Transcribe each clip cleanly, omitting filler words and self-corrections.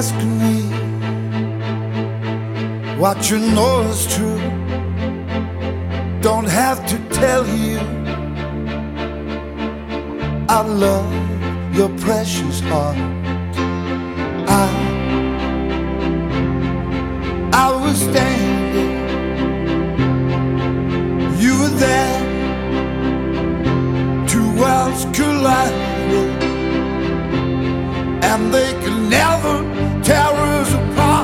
ask me what you know is true. Don't have to tell you I love your precious heart. I was standing, you were there, two worlds collided, and they could never tear us apart.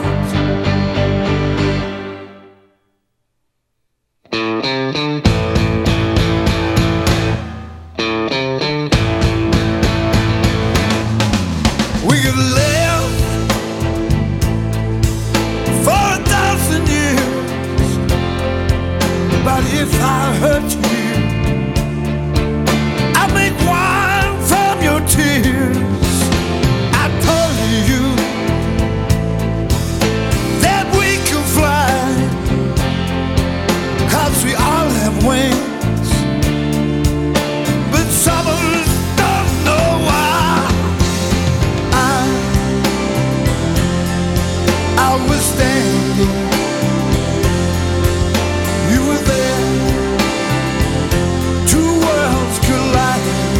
We could live for 1,000 years, but if I hurt you, I make wine from your tears. I told you that we can fly, 'cause we all have wings, but some of us don't know why. I was standing, you were there, two worlds collided,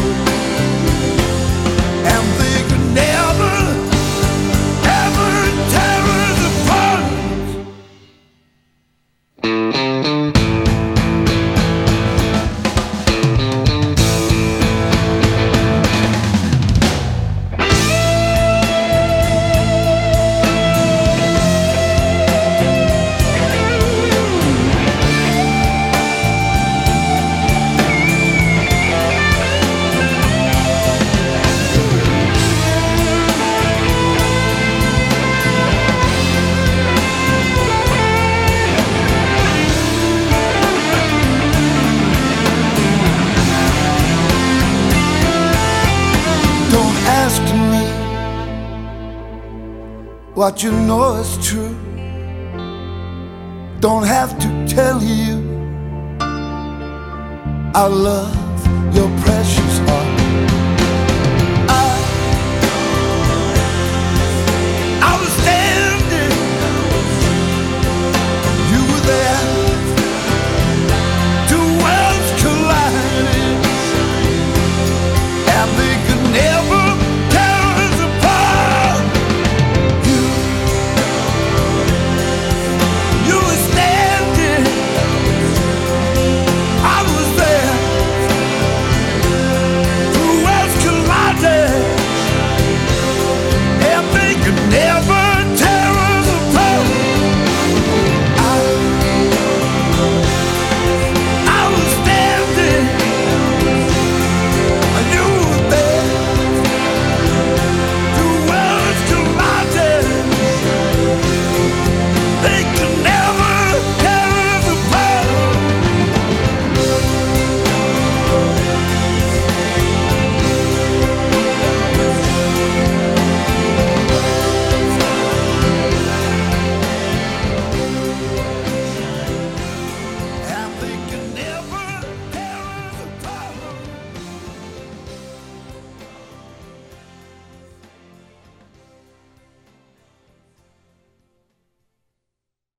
and they could never, ever tear us apart. Don't ask me what you know is true. Don't have to tell you I love your precious